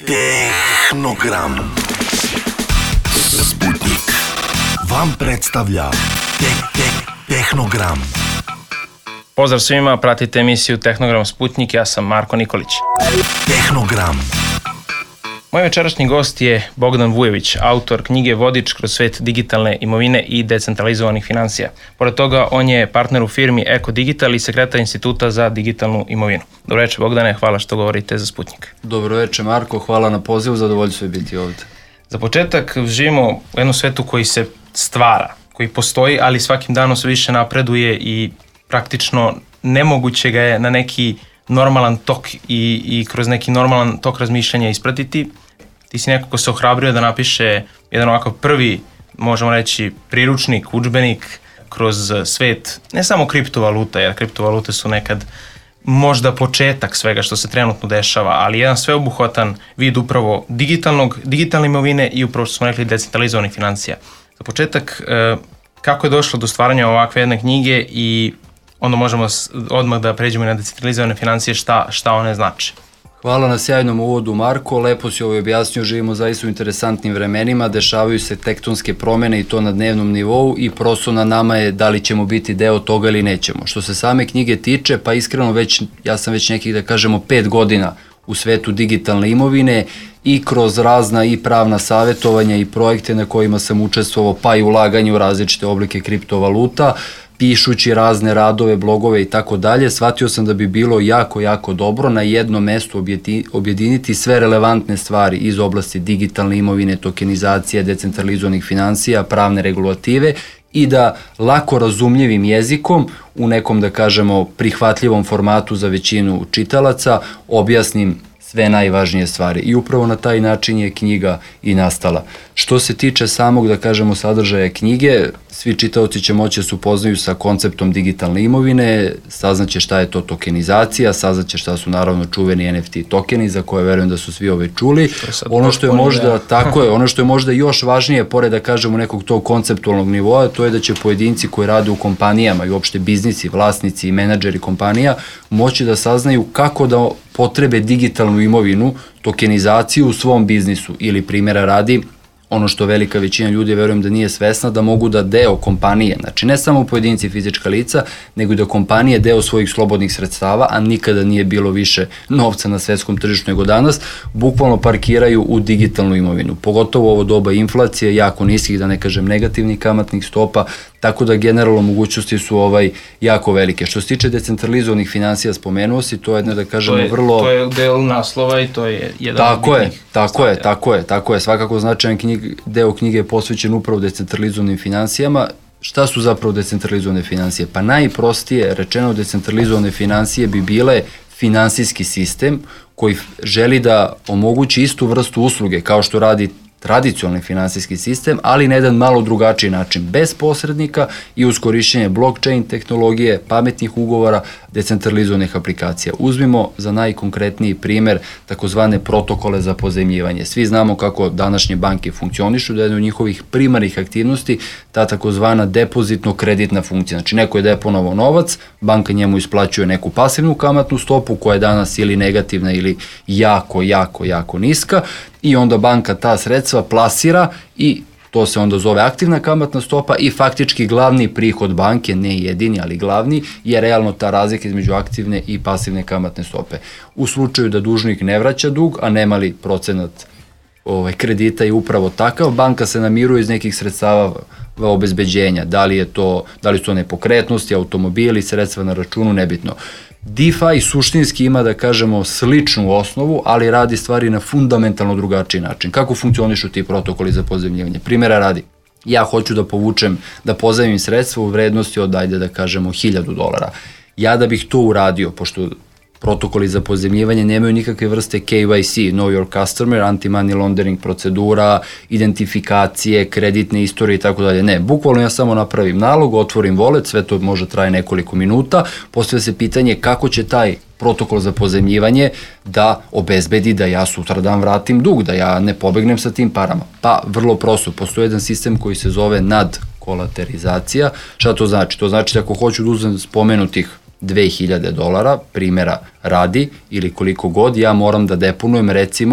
Tehnogram. Sputnik vam predstavlja Tehnogram. Pozdrav svima, pratite emisiju Tehnogram Sputnik, ja sam Marko Nikolić. Tehnogram. Moj večerašnji gost je Bogdan Vujović, autor knjige Vodič kroz svet digitalne imovine i decentralizovanih finansija. Pored toga, on je partner u firmi Eko Digital i sekretar Instituta za digitalnu imovinu. Dobro večer, Bogdane, hvala što govorite za Sputnik. Dobro večer, Marko, hvala na pozivu, zadovoljstvo je biti ovdje. Za početak, živimo u jednom svetu koji se stvara, koji postoji, ali svakim danom sve više napreduje i praktično nemoguće ga je na neki normalan tok i kroz neki normalan tok razmišljanja ispratiti. Ti si neko ko se ohrabrio da napiše jedan ovakav prvi, možemo reći, priručnik, udžbenik kroz svet, ne samo kriptovaluta, jer kriptovalute su nekad možda početak svega što se trenutno dešava, ali jedan sveobuhvatan vid upravo digitalne imovine i upravo što smo rekli decentralizovanih financija. Za početak, kako je došlo do stvaranja ovakve jedne knjige i onda možemo odmah da pređemo na decentralizovane financije, šta one znači. Hvala na sjajnom uvodu, Marko, lepo si ovo objasnio, živimo zaista u interesantnim vremenima, dešavaju se tektonske promene i to na dnevnom nivou i prosto na nama je da li ćemo biti deo toga ili nećemo. Što se same knjige tiče, pa iskreno ja sam već nekih, da kažemo, 5 godina u svetu digitalne imovine i kroz razna i pravna savjetovanja i projekte na kojima sam učestvovao, pa i ulaganje u različite oblike kriptovaluta, pišući razne radove, blogove i tako dalje, shvatio sam da bi bilo jako dobro na jednom mestu objediniti sve relevantne stvari iz oblasti digitalne imovine, tokenizacije, decentralizovanih finansija, pravne regulative i da lako razumljivim jezikom u nekom, da kažemo, prihvatljivom formatu za većinu čitalaca objasnim sve najvažnije stvari i upravo na taj način je knjiga i nastala. Što se tiče samog, da kažemo, sadržaja knjige, svi čitaoci će moći da se upoznaju sa konceptom digitalne imovine, saznaće šta je to tokenizacija, saznaće šta su naravno čuveni NFT tokeni za koje verujem da su svi čuli. Ono što je možda još važnije, pored, da kažemo, nekog tog konceptualnog nivoa, to je da će pojedinci koji rade u kompanijama i uopšte biznisi, vlasnici i menadžeri kompanija moći da saznaju kako da potrebe digitalnu imovinu, tokenizaciju u svom biznisu ili, primjera radi, ono što velika većina ljudi, verujem da nije svesna, da mogu da deo kompanije, znači ne samo pojedinci fizička lica, nego da kompanije deo svojih slobodnih sredstava, a nikada nije bilo više novca na svetskom tržištu nego danas, bukvalno parkiraju u digitalnu imovinu. Pogotovo ovo doba inflacije, jako niskih, da ne kažem negativnih kamatnih stopa, tako da generalno mogućnosti su jako velike. Što se tiče decentralizovanih finansija, spomenuo si, to je jedno, da kažemo, To je del naslova i to je jedan od bitnih. Tako je. Svakako značajan deo knjige je posvećen upravo decentralizovanim finansijama. Šta su zapravo decentralizovane financije? Pa najprostije rečeno, decentralizovane financije bi bile finansijski sistem koji želi da omogući istu vrstu usluge kao što radi tradicionalni finansijski sistem, ali na jedan malo drugačiji način, bez posrednika i uz korišćenje blockchain tehnologije, pametnih ugovora, decentralizovanih aplikacija. Uzmimo za najkonkretniji primer takozvane protokole za pozajmljivanje. Svi znamo kako današnje banke funkcionišu, da je jedna od njihovih primarnih aktivnosti ta takozvana depozitno-kreditna funkcija. Znači, neko je deponovao novac, banka njemu isplaćuje neku pasivnu kamatnu stopu koja je danas ili negativna ili jako niska i onda banka ta sredstva plasira i to se onda zove aktivna kamatna stopa i faktički glavni prihod banke, ne jedini, ali glavni, je realno ta razlika između aktivne i pasivne kamatne stope. U slučaju da dužnik ne vraća dug, a nema li procenat kredita je upravo takav, banka se namiruje iz nekih sredstava obezbeđenja, da li su to nepokretnosti, automobili, sredstva na računu, nebitno. DeFi suštinski ima, da kažemo, sličnu osnovu, ali radi stvari na fundamentalno drugačiji način. Kako funkcionišu ti protokoli za pozajmljivanje? Primjera radi, ja hoću da pozajmim sredstva u vrednosti od, ajde da kažemo, $1000. Ja da bih to uradio, pošto protokoli za pozajmljivanje nemaju nikakve vrste KYC, Know Your Customer, anti-money laundering procedura, identifikacije, kreditne istorije i tako dalje. Ne, bukvalno ja samo napravim nalog, otvorim wallet, sve to može traje nekoliko minuta, postavlja se pitanje kako će taj protokol za pozajmljivanje da obezbedi da ja sutradan vratim dug, da ja ne pobegnem sa tim parama. Pa vrlo prosto, postoji jedan sistem koji se zove nadkolaterizacija. Šta to znači? To znači da ako hoću da uzmem spomenutih $2000, primjera radi, ili koliko god, ja moram da deponujem recimo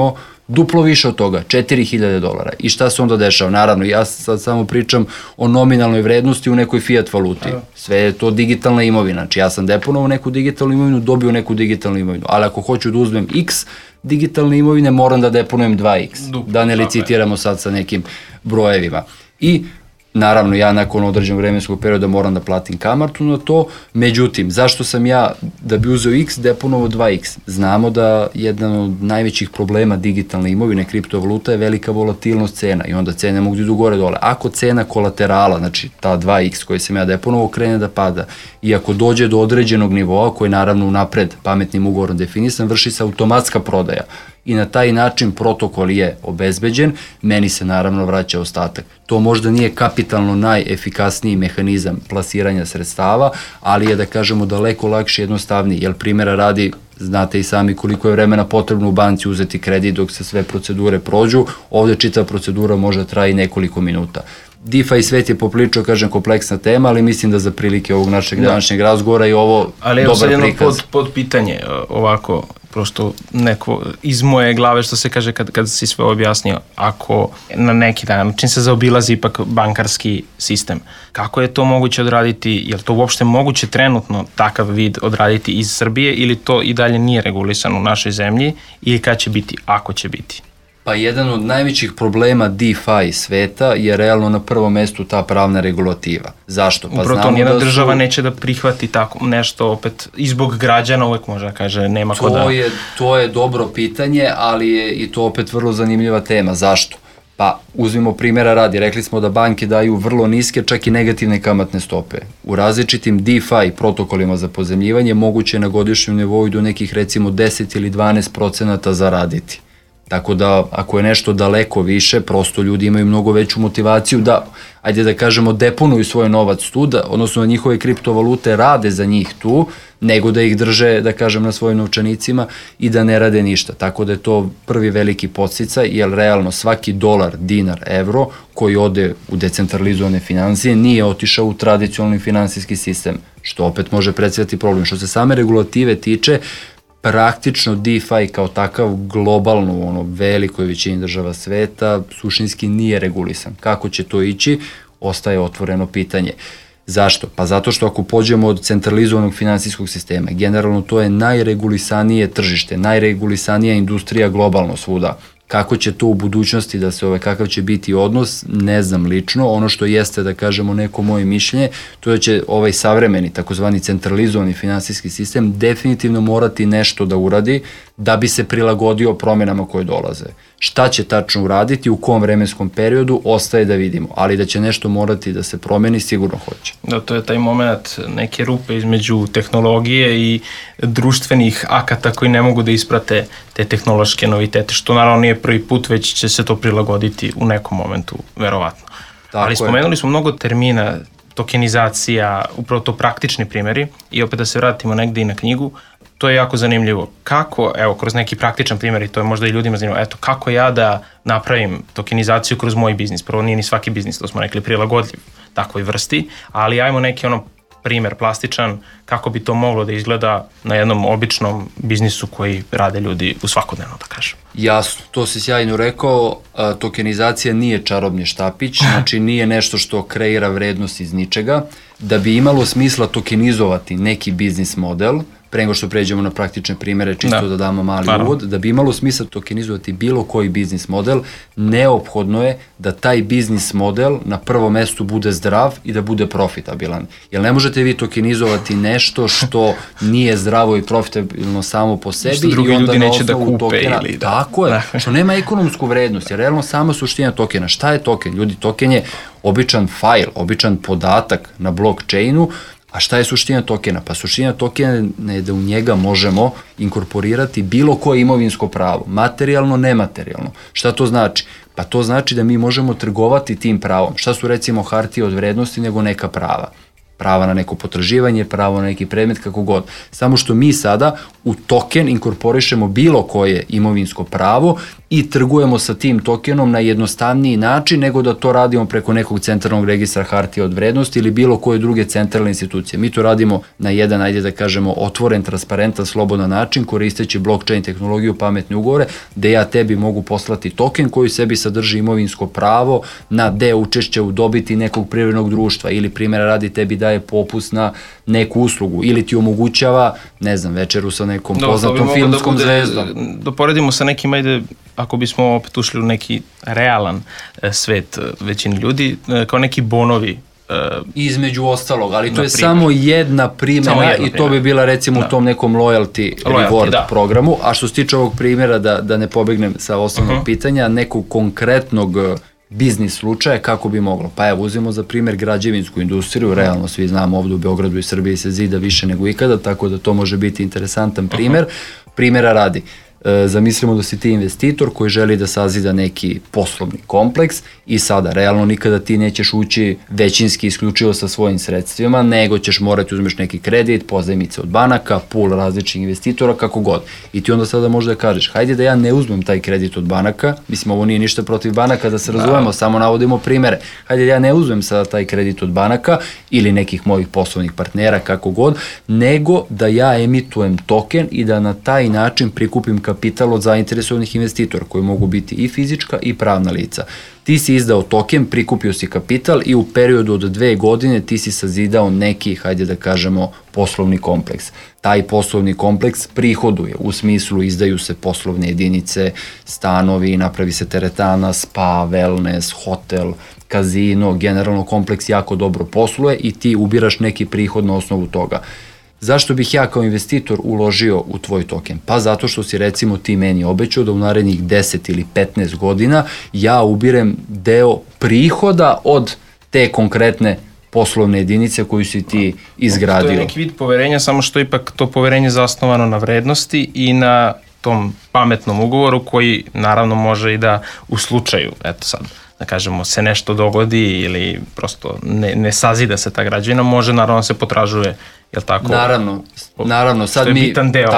Duplo više od toga, $4.000. I šta se onda dešava? Naravno, ja sad samo pričam o nominalnoj vrednosti u nekoj fiat valuti. Sve je to digitalna imovina. Znači ja sam deponovao neku digitalnu imovinu, dobio neku digitalnu imovinu. Ali ako hoću da uzmem X digitalne imovine, moram da deponujem 2X. Da ne licitiramo sad sa nekim brojevima. I naravno, ja nakon određenog vremenskog perioda moram da platim kamatu na to, međutim, zašto sam ja, da bi uzeo X, deponovao 2X? Znamo da jedan od najvećih problema digitalne imovine, kriptovaluta, je velika volatilnost cena i onda cene mogu da idu gore dole. Ako cena kolaterala, znači ta 2X koji sam ja deponovao, krene da pada i ako dođe do određenog nivoa, koji je naravno unapred pametnim ugovorom definisan, vrši se automatska prodaja. I na taj način protokol je obezbeđen, meni se naravno vraća ostatak. To možda nije kapitalno najefikasniji mehanizam plasiranja sredstava, ali je, da kažemo, daleko lakši i jednostavniji, jer primjera radi, znate i sami koliko je vremena potrebno u banci uzeti kredit dok se sve procedure prođu, ovde čitava procedura može da traje nekoliko minuta. DeFi svet je poprilično, kažem, kompleksna tema, ali mislim da za prilike ovog našeg današnjeg razgovora je ovo dobar prikaz. Ali evo sad jedno pod pitanje, ovako, prosto neko iz moje glave, što se kaže kad si sve objasnio, ako na neki način se zaobilazi ipak bankarski sistem, kako je to moguće odraditi, je li to uopšte moguće trenutno takav vid odraditi iz Srbije ili to i dalje nije regulisano u našoj zemlji ili kad će biti, ako će biti? Pa jedan od najvećih problema DeFi sveta je realno na prvom mestu ta pravna regulativa. Zašto? Pa upravo to nijedna država neće da prihvati tako nešto opet i zbog građana uvek može da kaže nema ko da... To je dobro pitanje, ali je i to opet vrlo zanimljiva tema. Zašto? Pa uzmimo primjera radi, rekli smo da banke daju vrlo niske, čak i negativne kamatne stope. U različitim DeFi protokolima za pozemljivanje moguće je na godišnjem nivou do nekih recimo 10 ili 12% zaraditi. Tako da, ako je nešto daleko više, prosto ljudi imaju mnogo veću motivaciju da, ajde da kažemo, deponuju svoj novac tu, odnosno da njihove kriptovalute rade za njih tu, nego da ih drže, da kažem, na svojim novčanicima i da ne rade ništa. Tako da je to prvi veliki podsticaj, jer realno svaki dolar, dinar, evro koji ode u decentralizovane financije nije otišao u tradicionalni finansijski sistem, što opet može predstavljati problem. Što se same regulative tiče, praktično DeFi kao takav globalno u velikoj većini država sveta suštinski nije regulisan. Kako će to ići, ostaje otvoreno pitanje. Zašto? Pa zato što ako pođemo od centralizovanog finansijskog sistema, generalno to je najregulisanije tržište, najregulisanija industrija globalno svuda. Kako će to u budućnosti da se kakav će biti odnos, ne znam lično. Ono što jeste, da kažemo, neko moje mišljenje, to je da će ovaj savremeni, takozvani centralizovani finansijski sistem definitivno morati nešto da uradi da bi se prilagodio promjenama koje dolaze. Šta će tačno uraditi, u kom vremenskom periodu, ostaje da vidimo, ali da će nešto morati da se promeni, sigurno hoće. Da, to je taj moment neke rupe između tehnologije i društvenih akata koji ne mogu da isprate te tehnološke novitete, što naravno nije prvi put, već će se to prilagoditi u nekom momentu, verovatno. Ali spomenuli smo mnogo termina, tokenizacija, upravo to praktični primjeri i opet da se vratimo negde i na knjigu, to je jako zanimljivo. Kako, evo, kroz neki praktičan primjer, i to je možda i ljudima zanimljivo, eto, kako ja da napravim tokenizaciju kroz moj biznis? Prvo, nije ni svaki biznis, to smo rekli, prilagodljiv takvoj vrsti, ali ajmo neki primjer plastičan, kako bi to moglo da izgleda na jednom običnom biznisu koji rade ljudi u svakodnevno, da kažem. Jasno, to si sjajno rekao, tokenizacija nije čarobni štapić, znači nije nešto što kreira vrednost iz ničega. Da bi imalo smisla tokenizovati neki biznis model, pre nego što pređemo na praktične primere, čisto da damo mali uvod, da bi imalo smisla tokenizovati bilo koji biznis model, neophodno je da taj biznis model na prvom mestu bude zdrav i da bude profitabilan. Jer ne možete vi tokenizovati nešto što nije zdravo i profitabilno samo po sebi i onda na osnovu tokena. Tako je, što nema ekonomsku vrednost, jer realno sama suština tokena. Šta je token? Ljudi, token je običan fajl, običan podatak na blockchainu. A šta je suština tokena? Pa suština tokena je da u njega možemo inkorporirati bilo koje imovinsko pravo, materijalno, nematerijalno. Šta to znači? Pa to znači da mi možemo trgovati tim pravom. Šta su recimo hartije od vrednosti nego neka prava? Prava na neko potraživanje, pravo na neki predmet, kako god. Samo što mi sada u token inkorporišemo bilo koje imovinsko pravo i trgujemo sa tim tokenom na jednostavniji način nego da to radimo preko nekog centralnog registra hartija od vrednosti ili bilo koje druge centralne institucije. Mi to radimo na jedan, ajde da kažemo, otvoren, transparentan, slobodan način, koristeći blockchain tehnologiju, pametne ugovore, gde ja tebi mogu poslati token koji sebi sadrži imovinsko pravo na deo učešća u dobiti nekog privrednog društva ili primjera radi tebi daje popust na neku uslugu ili ti omogućava, ne znam, večeru sa nekom poznatom filmskom zvezdom. Da poredimo sa nekim, ajde, ako bismo opet ušli u neki realan svet većini ljudi, kao neki bonovi. Između ostalog, ali to je samo jedna primjera i to bi bila recimo u tom nekom loyalty reward programu, a što se tiče ovog primjera, da ne pobegnem sa osnovnog pitanja, nekog konkretnog biznis slučaja, kako bi moglo? Pa evo, uzmemo za primjer građevinsku industriju, realno svi znamo ovdje u Beogradu i Srbiji se zida više nego ikada, tako da to može biti interesantan primjer. Primjera radi, zamislimo da si ti investitor koji želi da sazida neki poslovni kompleks i sada realno nikada ti nećeš ući većinski isključivo sa svojim sredstvima, nego ćeš morati uzmeš neki kredit, pozajmice od banaka, pool različitih investitora, kako god. I ti onda sada možda kažeš, hajde da ja ne uzmem taj kredit od banaka, mislim ovo nije ništa protiv banaka, da se razumemo, samo navodimo primere, hajde da ja ne uzmem sada taj kredit od banaka ili nekih mojih poslovnih partnera, kako god, nego da ja emitujem token i da na taj način prikupim kapital od zainteresovanih investitora koji mogu biti i fizička i pravna lica. Ti si izdao token, prikupio si kapital i u periodu od 2 godine ti si sazidao neki, hajde da kažemo, poslovni kompleks. Taj poslovni kompleks prihoduje, u smislu izdaju se poslovne jedinice, stanovi, napravi se teretana, spa, wellness, hotel, kazino, generalno kompleks jako dobro posluje i ti ubiraš neki prihod na osnovu toga. Zašto bih ja kao investitor uložio u tvoj token? Pa zato što si recimo ti meni obećao da u narednih 10 ili 15 godina ja ubirem deo prihoda od te konkretne poslovne jedinice koju si ti izgradio. To je neki vid poverenja, samo što ipak to poverenje zasnovano na vrednosti i na tom pametnom ugovoru koji naravno može i da u slučaju, eto sad, da kažemo, se nešto dogodi ili prosto ne sazida se ta građevina, može naravno se potražuje, jel tako? Naravno, sad to je bitan deo.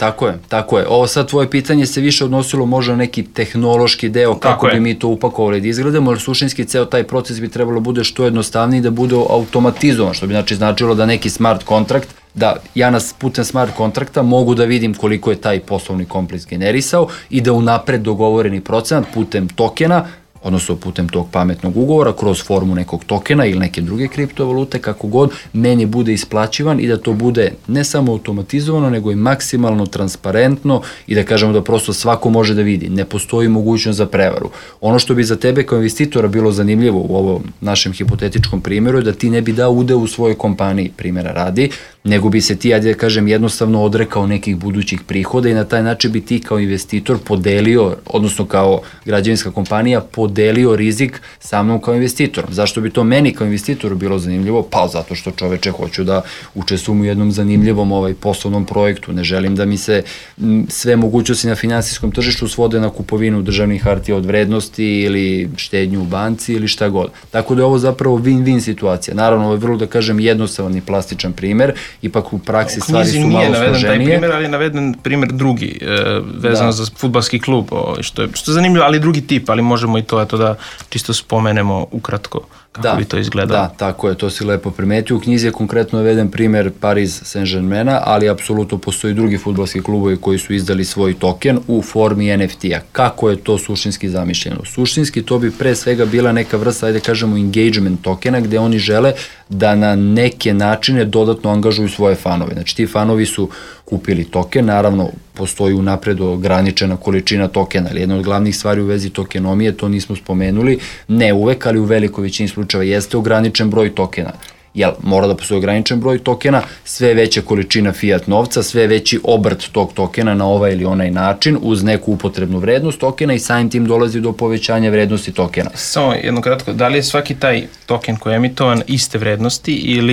Tako je. Ovo sad tvoje pitanje se više odnosilo možda na neki tehnološki deo, kako bi mi to upakovali da izgledamo, jer suštinski ceo taj proces bi trebalo bude što jednostavniji, da bude automatizovan, što bi značilo da neki smart kontrakt, da ja putem smart kontrakta mogu da vidim koliko je taj poslovni kompleks generisao i da unapred dogovoreni procenat putem tokena, odnosno putem tog pametnog ugovora, kroz formu nekog tokena ili neke druge kriptovalute, kako god, meni bude isplaćivan i da to bude ne samo automatizovano, nego i maksimalno transparentno i da kažemo da prosto svako može da vidi. Ne postoji mogućnost za prevaru. Ono što bi za tebe kao investitora bilo zanimljivo u ovom našem hipotetičkom primjeru je da ti ne bi dao udeo u svojoj kompaniji, primjera radi, nego bi se ti, ajde da kažem, jednostavno odrekao nekih budućih prihoda i na taj način bi ti kao investitor podelio, odnosno kao građevinska kompanija podelio rizik sa mnom kao investitorom. Zašto bi to meni kao investitoru bilo zanimljivo? Pa zato što, čoveče, hoću da učestvujem u jednom zanimljivom poslovnom projektu. Ne želim da mi se sve mogućnosti na finansijskom tržištu svode na kupovinu državnih hartija od vrednosti ili štednju u banci ili šta god. Tako da je ovo zapravo win-win situacija. Naravno, ovo je vrlo, da kažem, jednostavan i plastičan primer, ipak u praksi stvari su malo složenije. U knjizi nije naveden taj primer, ali je naveden primer drugi, vezano za fudbalski klub, što je zanimljivo, ali drugi tip, ali možemo i to da čisto spomenemo ukratko kako bi to izgledalo. Da, tako je, to si lepo primetio. U knjizi je konkretno naveden primer Paris Saint-Germaina, ali apsolutno postoji drugi fudbalski klubovi koji su izdali svoj token u formi NFT-a. Kako je to suštinski zamišljeno? Suštinski to bi pre svega bila neka vrsta, ajde kažemo, engagement tokena, gde oni žele da na neke načine dodatno angažuju svoje fanove. Znači, ti fanovi su kupili token, naravno postoji unapred ograničena količina tokena, ali jedna od glavnih stvari u vezi tokenomije, to nismo spomenuli, ne uvek, ali u velikoj većini slučajeva jeste ograničen broj tokena. Jel, mora da postoji ograničen broj tokena, sve veća količina fiat novca, sve veći obrt tog tokena na ovaj ili onaj način, uz neku upotrebnu vrednost tokena i samim tim dolazi do povećanja vrednosti tokena. Samo jedno kratko, da li je svaki taj token koji je emitovan iste vrednosti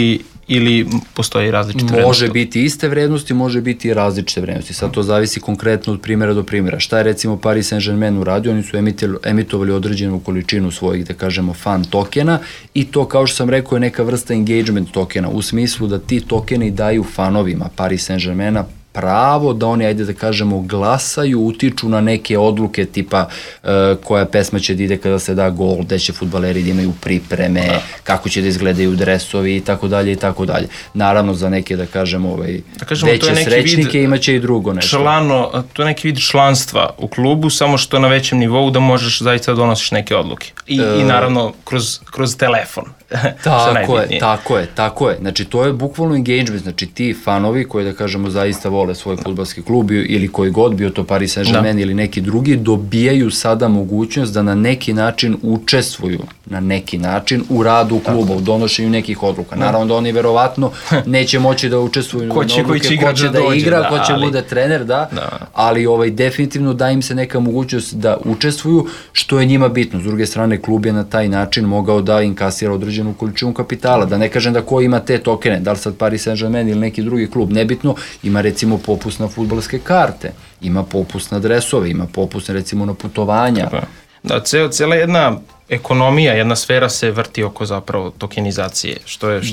ili postoji različite vrednosti? Može biti iste vrednosti, može biti i različite vrednosti. Sad to zavisi konkretno od primjera do primjera. Šta je recimo Paris Saint-Germain uradio? Oni su emitovali određenu količinu svojih, da kažemo, fan tokena i to, kao što sam rekao, je neka vrsta engagement tokena, u smislu da ti tokeni daju fanovima Paris Saint-Germaina pravo da oni, ajde da kažemo, glasaju, utiču na neke odluke tipa koja pesma će da ide kada se da gol, gde će fudbaleri da imaju pripreme, kako će da izgledaju dresovi i tako dalje i tako dalje. Naravno za neke, da kažemo, veće srećnike imaće i drugo nešto. To je neki vid članstva u klubu, samo što na većem nivou da možeš zaista donosiš neke odluke. I naravno kroz telefon. Tako je. Znači, to je bukvalno engagement. Znači, ti fanovi koji, da kažemo, zaista vole svoj fudbalski klub ili koji god, bio to Paris Saint-Germain ili neki drugi, dobijaju sada mogućnost da na neki način učestvuju u radu kluba, u donošenju nekih odluka. Naravno da oni verovatno neće moći da učestvuju u odluke, ko će da igra, ko će bude trener, ali definitivno da im se neka mogućnost da učestvuju, što je njima bitno. S druge strane, klub je na taj način mogao da inkasira određenu količinu kapitala. Da ne kažem da ko ima te tokene, da li sad Paris Saint-Germain ili neki drugi klub, nebitno, ima recimo popust na fudbalske karte, ima popust na dresove, ima popust recimo na putovanja. Da, cijela jedna ekonomija, jedna sfera se vrti oko zapravo tokenizacije, što je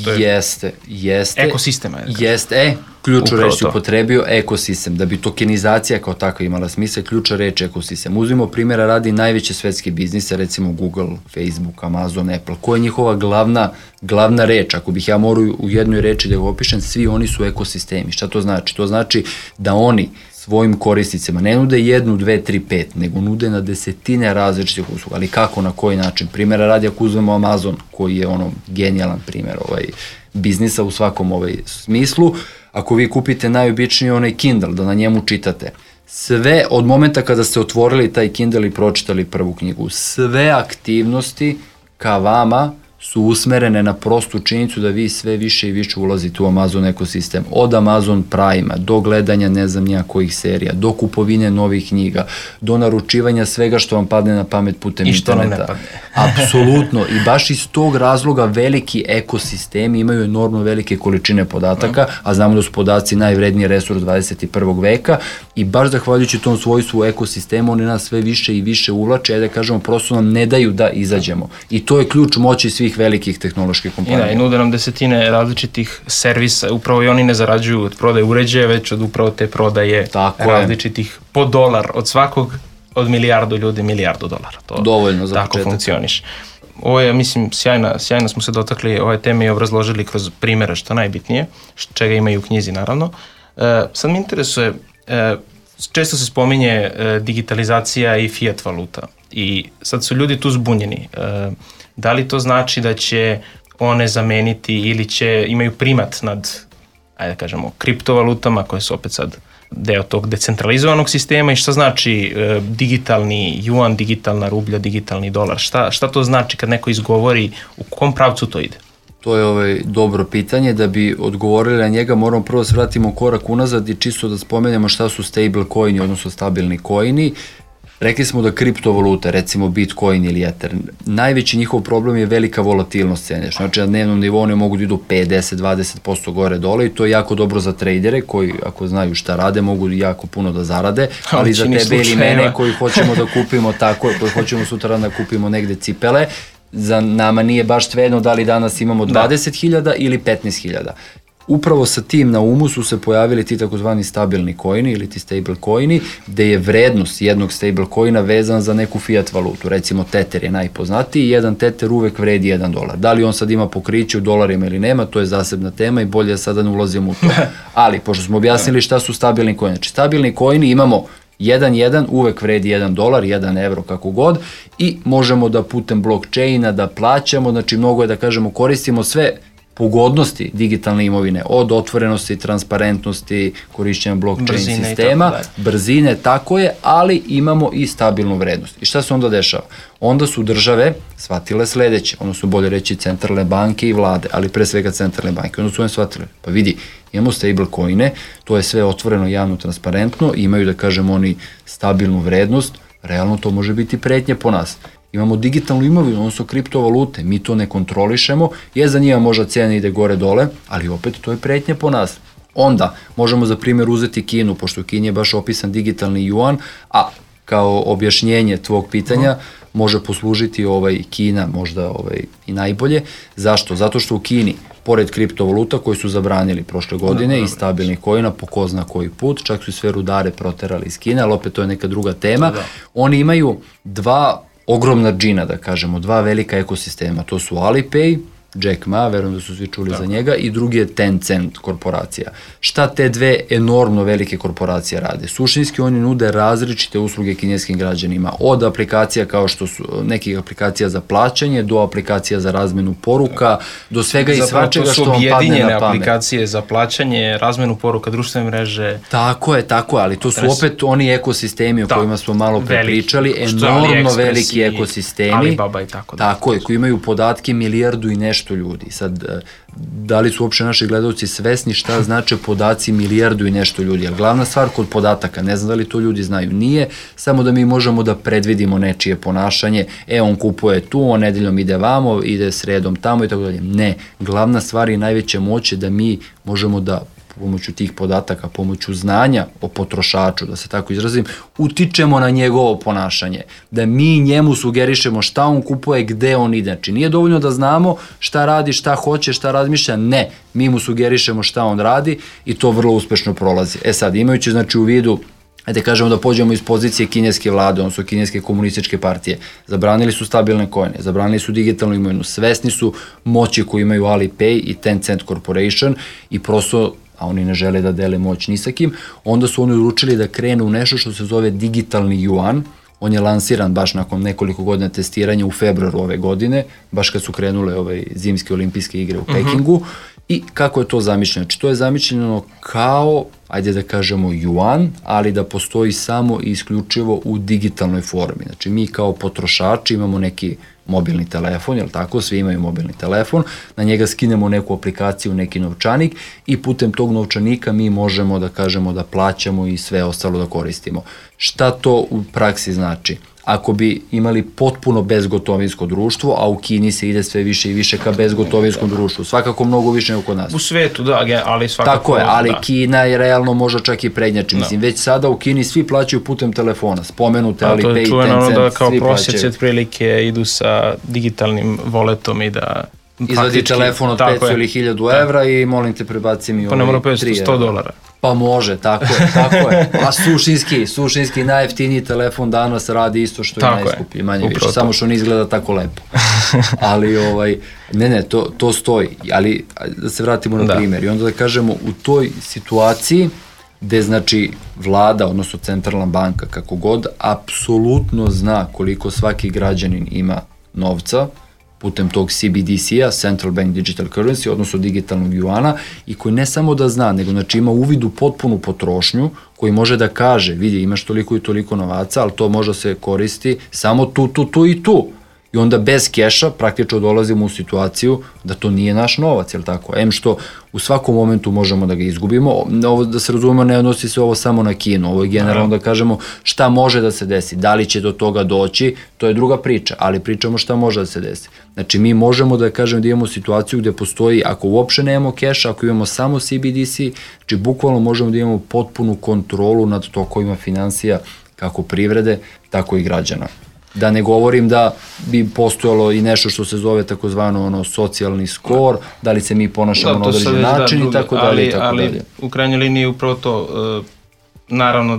Jeste. Ekosistema. Ključnu reč si upotrebio, ekosistem. Da bi tokenizacija kao takva imala smisla, ključna reč ekosistem. Uzmimo primjera radi najveće svetske biznise, recimo Google, Facebook, Amazon, Apple. Koja je njihova glavna reč? Ako bih ja morao u jednoj reči da ga opišem, svi oni su ekosistemi. Šta to znači? To znači da oni svojim korisnicima ne nude 1, 2, 3, 5, nego nude na desetine različitih usluga. Ali kako, na koji način? Primjera radi, ako uzmemo Amazon, koji je genijalan primjer biznisa u svakom smislu, ako vi kupite najobičniji onaj Kindle, da na njemu čitate, sve od momenta kada ste otvorili taj Kindle i pročitali prvu knjigu, sve aktivnosti ka vama su usmerene na prostu činjenicu da vi sve više i više ulazite u Amazon ekosistem. Od Amazon Prime-a, do gledanja ne znam nijakojih serija, do kupovine novih knjiga, do naručivanja svega što vam padne na pamet putem interneta. I što nam ne padne. Apsolutno. I baš iz tog razloga veliki ekosistemi imaju enormno velike količine podataka, a znamo da su podaci najvredniji resurs 21. veka i baš zahvaljujući tom svojstvu ekosistema oni nas sve više i više uvlače, da kažemo, prosto nam ne daju da izađemo. I to je ključ moći svih velikih tehnoloških kompanija. I nude nam desetine različitih servisa, upravo i oni ne zarađuju od prodaje uređaja, već od upravo te prodaje različitih po dolar od svakog, od milijardu ljudi, milijardu dolara. To dovoljno za tako početak. Funkcioniš. Ovo je, mislim, sjajno smo se dotakli ove teme i obrazložili kroz primjere što najbitnije, čega ima i u knjizi naravno. Sad me interesuje, često se spominje digitalizacija i fiat valuta i sad su ljudi tu zbunjeni. Da li to znači da će one zameniti ili imaju primat nad, ajde da kažemo, kriptovalutama koje su opet sad deo tog decentralizovanog sistema i šta znači digitalni juan, digitalna rublja, digitalni dolar? Šta to znači kad neko izgovori, u kom pravcu to ide? To je dobro pitanje. Da bi odgovorili na njega moramo prvo se vratimo korak unazad i čisto da spomenemo šta su stable coini, odnosno stabilni coini. Rekli smo da kriptovalute, recimo Bitcoin ili Ether, najveći njihov problem je velika volatilnost cene. Znači na dnevnom nivou ne mogu da idu 5-10-20% gore dole i to je jako dobro za trejdere koji ako znaju šta rade mogu jako puno da zarade, ali za tebe ili mene koji hoćemo da kupimo tako, koji hoćemo sutra da kupimo negde cipele, za nama nije baš svejedno da li danas imamo 20.000 ili 15.000. Upravo sa tim na umu su se pojavili ti takozvani stabilni coini ili ti stable coini, gde je vrednost jednog stable coina vezan za neku fiat valutu. Recimo Tether je najpoznatiji, jedan Tether uvek vredi $1. Da li on sad ima pokriće u dolarima ili nema, to je zasebna tema i bolje sada ne ulazimo u to. Ali, pošto smo objasnili šta su stabilni coini, znači stabilni coini imamo 1.1 uvek vredi $1, 1 evro kako god i možemo da putem blockchaina da plaćamo, znači mnogo je da kažemo koristimo sve pogodnosti digitalne imovine, od otvorenosti, transparentnosti, korišćenja blockchain sistema, brzine, tako je, ali imamo i stabilnu vrednost. I šta se onda dešava? Onda su države shvatile sledeće, odnosno bolje reći centralne banke i vlade, ali pre svega centralne banke, onda su one shvatile, pa vidi, imamo stable coine, to je sve otvoreno, javno, transparentno, imaju da kažemo oni stabilnu vrednost, realno to može biti pretnje po nas. Imamo digitalnu imovinu, odnosno kriptovalute, mi to ne kontrolišemo, za njima možda cena ide gore dole, ali opet to je pretnja po nas. Onda možemo za primjer uzeti Kinu, pošto u Kini je baš opisan digitalni juan, a kao objašnjenje tvog pitanja može poslužiti Kina možda i najbolje. Zašto? Zato što u Kini pored kriptovaluta koji su zabranili prošle godine i stabilnih coina po ko zna koji put, čak su i sve rudare proterali iz Kine, ali opet to je neka druga tema. Oni imaju dva ogromna džina, da kažemo, dva velika ekosistema, to su Alipay, Jack Ma, verujem da su svi čuli za njega, i drugi je Tencent korporacija. Šta te dve enormno velike korporacije rade? Suštinski oni nude različite usluge kineskim građanima, od aplikacija kao što su nekih aplikacija za plaćanje, do aplikacija za razmenu poruka, do svega i svačega što vam padne na pamet. Objedinjene aplikacije za plaćanje, razmenu poruka, društvene mreže. Tako je, ali to su opet oni ekosistemi o kojima smo malo prepričali, enormno veliki ekosistemi. Alibaba i tako da. Tako je, koji imaju podatke milijardu i nešto ljudi. Sad, da li su uopšte naši gledalci svesni šta znače podaci milijardu i nešto ljudi? Jer glavna stvar kod podataka, ne znam da li to ljudi znaju, nije samo da mi možemo da predvidimo nečije ponašanje, on kupuje tu, on nedeljom ide vamo, ide sredom tamo i tako dalje. Ne, glavna stvar i najveća moć je da mi možemo da pomoću tih podataka, pomoću znanja o potrošaču, da se tako izrazim, utičemo na njegovo ponašanje, da mi njemu sugerišemo šta on kupuje, gde on ide. Znači, nije dovoljno da znamo šta radi, šta hoće, šta razmišlja, ne, mi mu sugerišemo šta on radi i to vrlo uspešno prolazi. Sad, imajući znači u vidu, ajde kažemo da pođemo iz pozicije kineske vlade, odnosno kineske komunističke partije, zabranili su stabilne coine, zabranili su digitalnu imovinu, svesni su moći koju imaju Alipay i Tencent Corporation i prosto, a oni ne žele da dele moć ni sa kim, onda su oni odlučili da krenu u nešto što se zove digitalni juan. On je lansiran baš nakon nekoliko godina testiranja u februaru ove godine, baš kad su krenule zimske olimpijske igre u Pekingu. I kako je to zamišljeno? Znači, to je zamišljeno kao, ajde da kažemo, juan, ali da postoji samo i isključivo u digitalnoj formi. Znači, mi kao potrošači imamo neki mobilni telefon, jel tako, svi imaju mobilni telefon, na njega skinemo neku aplikaciju, neki novčanik i putem tog novčanika mi možemo da kažemo da plaćamo i sve ostalo da koristimo. Šta to u praksi znači? Ako bi imali potpuno bezgotovinsko društvo, a u Kini se ide sve više i više ka bezgotovinskom društvu, svakako mnogo više nego kod nas. U svetu, da, ali svakako. Tako je, ali Kina je realno možda čak i prednjači. Mislim, već sada u Kini svi plaćaju putem telefona, spomenute Alipay, Tencent, svi plaćaju. To je čuveno da kao prosjeci otprilike idu sa digitalnim voletom i da izvadi telefon od 500 ili 1000 evra i molim te prebaci mi pa ne mora 500, $100. Pa može, tako je. A suštinski najjeftiniji telefon danas radi isto što je najskuplji, manje više, samo što ne izgleda tako lepo. Ali, to stoji. Ali, da se vratimo na primjer. I onda da kažemo, u toj situaciji gde znači vlada, odnosno centralna banka, kako god, apsolutno zna koliko svaki građanin ima novca, putem tog CBDC-a, Central Bank Digital Currency, odnosno digitalnog juana, i koji ne samo da zna, nego znači ima uvid u potpunu potrošnju, koji može da kaže, vidi, imaš toliko i toliko novaca, ali to može se koristi samo tu i tu. I onda bez keša praktično dolazimo u situaciju da to nije naš novac, jel tako? Što u svakom momentu možemo da ga izgubimo. Ovo, da se razumemo, ne odnosi se ovo samo na Kinu, ovo je generalno da kažemo šta može da se desi, da li će do toga doći, to je druga priča, ali pričamo šta može da se desi. Znači mi možemo da kažemo da imamo situaciju gde postoji, ako uopšte nemamo keša, ako imamo samo CBDC, znači bukvalno možemo da imamo potpunu kontrolu nad tokovima finansija, kako privrede, tako i građana. Da ne govorim da bi postojalo i nešto što se zove takozvano socijalni skor, da li se mi ponašamo na određen način i tako dalje. Ali u krajnjoj liniji upravo to, naravno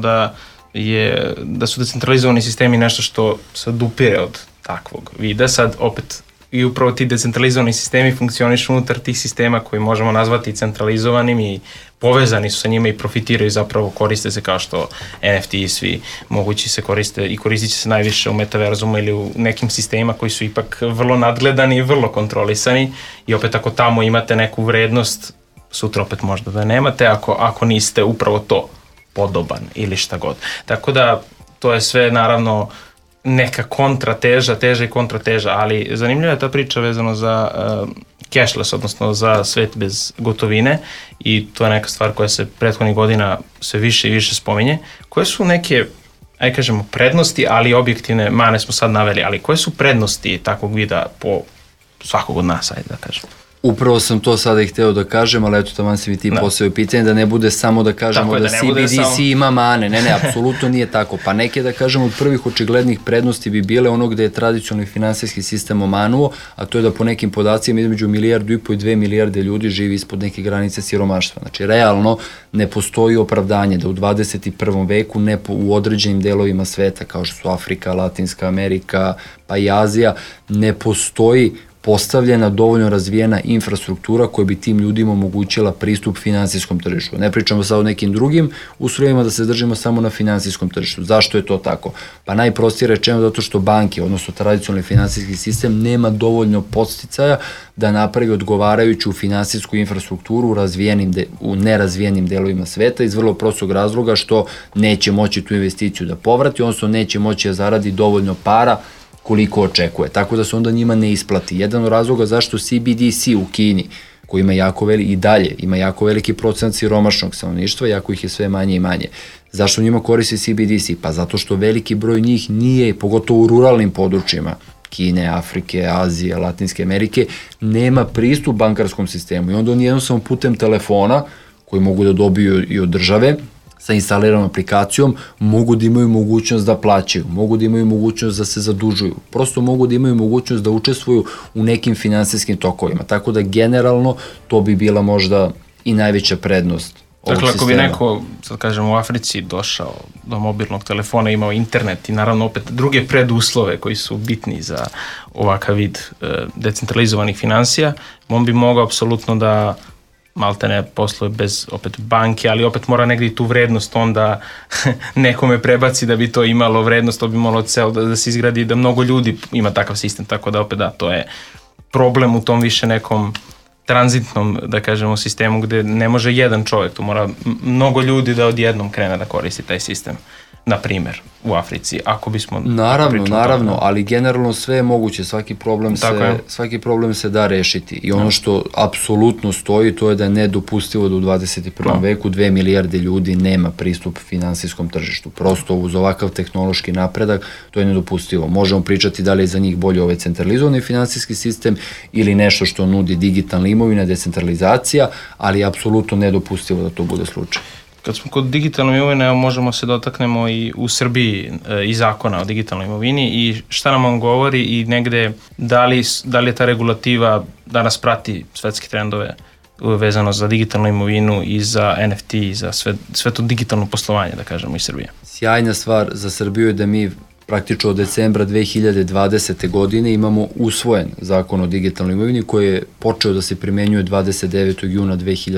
da su decentralizovani sistemi nešto što se dupire od takvog vida. Sad opet i upravo ti decentralizovani sistemi funkcionišu unutar tih sistema koji možemo nazvati centralizovanim i povezani su sa njima i profitiraju, zapravo koriste se kao što NFT i svi mogući se koriste i koristit će se najviše u metaverzumu ili u nekim sistemima koji su ipak vrlo nadgledani i vrlo kontrolisani i opet ako tamo imate neku vrednost, sutra opet možda da nemate ako niste upravo to podoban ili šta god. Tako da to je sve naravno neka kontrateža, teža i kontrateža, ali zanimljiva je ta priča vezano za cashless, odnosno za svet bez gotovine i to je neka stvar koja se prethodnih godina sve više i više spominje. Koje su neke, ajde kažemo, prednosti, ali objektivne mane smo sad naveli, ali koje su prednosti takvog vida po svakog od nas, ajde da kažemo? Upravo sam to sada i hteo da kažem, ali eto tamo si mi ti postavio pitanje, da ne bude samo da kažemo da CBDC ima mane. Ne, apsolutno nije tako. Pa neke, da kažemo, od prvih očiglednih prednosti bi bile ono gde je tradicionalni finansijski sistem omanuo, a to je da po nekim podacima između 1,5 milijarde i 2 milijarde ljudi živi ispod neke granice siromaštva. Znači, realno ne postoji opravdanje da u 21. veku u određenim delovima sveta, kao što su Afrika, Latinska Amerika, pa i Azija, ne postoji postavljena dovoljno razvijena infrastruktura koja bi tim ljudima omogućila pristup finansijskom tržištu. Ne pričamo sad o nekim drugim uslovima, da se držimo samo na finansijskom tržištu. Zašto je to tako? Pa najprostije rečeno zato što banke, odnosno tradicionalni finansijski sistem, nema dovoljno podsticaja da napravi odgovarajuću finansijsku infrastrukturu u nerazvijenim delovima sveta, iz vrlo prostog razloga što neće moći tu investiciju da povrati, odnosno neće moći da zaradi dovoljno para koliko očekuje. Tako da se onda njima ne isplati. Jedan od razloga zašto CBDC u Kini, koji ima jako veliki procenat siromašnog stanovništva, jako ih je sve manje i manje. Zašto njima koristi CBDC? Pa zato što veliki broj njih nije, pogotovo u ruralnim područjima Kine, Afrike, Azije, Latinske Amerike, nema pristup bankarskom sistemu i onda oni jednostavno putem telefona, koji mogu da dobiju i od države, sa instaliranom aplikacijom, mogu da imaju mogućnost da plaćaju, mogu da imaju mogućnost da se zadužuju, prosto mogu da imaju mogućnost da učestvuju u nekim finansijskim tokovima. Tako da generalno to bi bila možda i najveća prednost ovog sistema. Dakle, ako bi neko, sad kažemo, u Africi došao do mobilnog telefona, imao internet i naravno opet druge preduslove koji su bitni za ovakav vid decentralizovanih finansija, on bi mogao apsolutno da maltene posluje bez opet banke, ali opet mora negdje i tu vrednost onda nekome prebaci da bi to imalo vrednost, to bi malo ceo da se izgradi, da mnogo ljudi ima takav sistem, tako da opet da, to je problem u tom više nekom tranzitnom, da kažemo, sistemu gde ne može jedan čovjek, tu mora mnogo ljudi da odjednom krene da koristi taj sistem. Na primjer, u Africi, ako bismo... Naravno, ali generalno sve je moguće, svaki problem se da rešiti i ono što apsolutno stoji, to je da je nedopustivo da u 21. veku 2 milijarde ljudi nema pristup finansijskom tržištu. Prosto uz ovakav tehnološki napredak to je nedopustivo. Možemo pričati da li je za njih bolje ovaj centralizovani finansijski sistem ili nešto što nudi digitalna imovina, decentralizacija, ali je apsolutno nedopustivo da to bude slučaj. Kad smo kod digitalne imovine, možemo se dotaknemo i u Srbiji i zakona o digitalnoj imovini i šta nam on govori i negde da li je ta regulativa danas prati svetske trendove vezano za digitalnu imovinu i za NFT i za sve to digitalno poslovanje, da kažemo, iz Srbije. Sjajna stvar za Srbiju je da mi praktično od decembra 2020. godine imamo usvojen zakon o digitalnoj imovini koji je počeo da se primenjuje 29. juna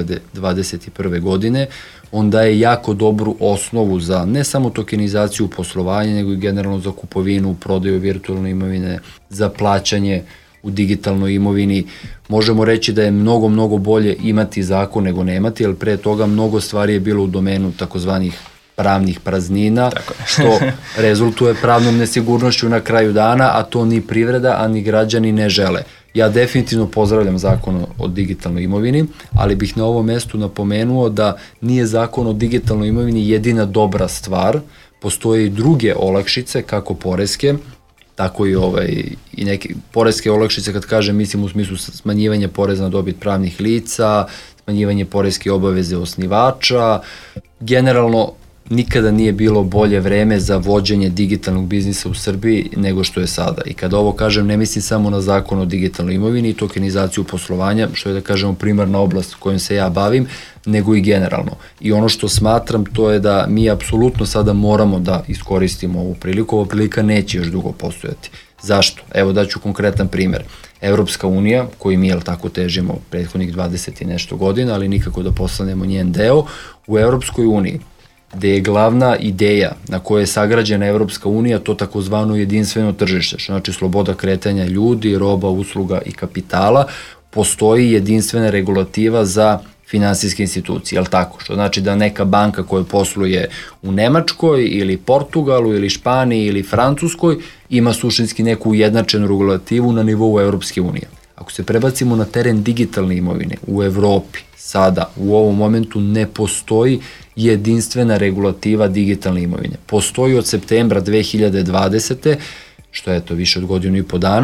2021. godine. On daje jako dobru osnovu za ne samo tokenizaciju poslovanja, nego i generalno za kupovinu, prodaju virtualne imovine, za plaćanje u digitalnoj imovini. Možemo reći da je mnogo bolje imati zakon nego nemati, jer pre toga mnogo stvari je bilo u domenu takozvanih pravnih praznina, što rezultuje pravnom nesigurnošću na kraju dana, a to ni privreda, a ni građani ne žele. Ja definitivno pozdravljam zakon o digitalnoj imovini, ali bih na ovom mestu napomenuo da nije zakon o digitalnoj imovini jedina dobra stvar, postoje i druge olakšice, kako poreske, tako i neke poreske olakšice, kad kažem, mislim u smislu smanjivanja poreza na dobit pravnih lica, smanjivanje poreske obaveze osnivača. Generalno, nikada nije bilo bolje vreme za vođenje digitalnog biznisa u Srbiji nego što je sada. I kada ovo kažem, ne mislim samo na zakon o digitalnoj imovini i tokenizaciju poslovanja, što je, da kažemo, primarna oblast kojom se ja bavim, nego i generalno. I ono što smatram, to je da mi apsolutno sada moramo da iskoristimo ovu priliku. Ova prilika neće još dugo postojati. Zašto? Evo daću konkretan primer. Evropska unija, koju mi tako težimo prethodnih 20 i nešto godina, ali nikako da postanemo njen deo, u Evropskoj uniji, gde je glavna ideja na kojoj je sagrađena Evropska unija to takozvano jedinstveno tržište, što znači sloboda kretanja ljudi, roba, usluga i kapitala, postoji jedinstvena regulativa za finansijske institucije, jel tako? Što znači da neka banka koja posluje u Nemačkoj ili Portugalu ili Španiji ili Francuskoj ima suštinski neku ujednačenu regulativu na nivou Evropske unije. Ako se prebacimo na teren digitalne imovine u Evropi, sada u ovom momentu ne postoji jedinstvena regulativa digitalne imovine. Postoji od septembra 2020. što je to više od godinu i po dana,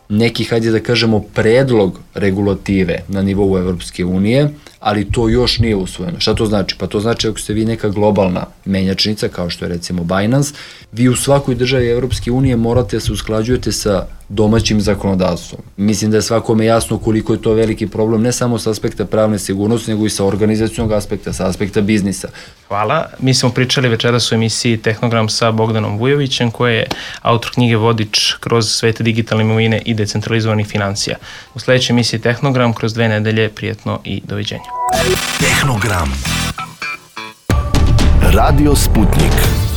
neki, hajde da kažemo, predlog regulative na nivou Evropske unije, ali to još nije usvojeno. Šta to znači? Pa to znači ako ste vi neka globalna menjačnica, kao što je recimo Binance, vi u svakoj državi Evropske unije morate da se usklađujete sa domaćim zakonodavstvom. Mislim da je svakome jasno koliko je to veliki problem, ne samo sa aspekta pravne sigurnosti, nego i sa organizacionog aspekta, sa aspekta biznisa. Hvala. Mi smo pričali večeras u emisiji Tehnogram sa Bogdanom Vujovićem, koji je autor knjige Vodič kroz svet digitalne imovine i decentralizovanih financija. U sledećoj emisiji Tehnogram kroz 2 nedelje. Prijetno i doviđenja. Tehnogram. Radio Sputnik.